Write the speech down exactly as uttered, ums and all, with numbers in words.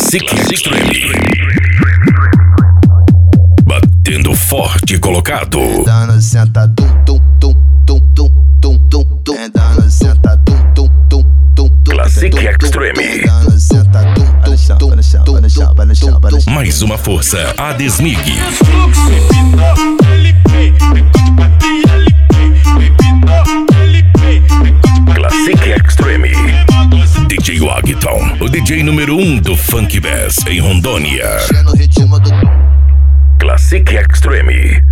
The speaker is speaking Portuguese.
Classic Extreme. Batendo forte colocado. Dando senta tum tum tum tum tum tum tum tum. Dando senta tum tum tum tum. Classic Extreme. Dando senta tum tum tum tum. Mais uma força, a Desnig. Classic Extreme. D J Wagton, o D J número um do Funk Bass em Rondônia. Classic Extreme.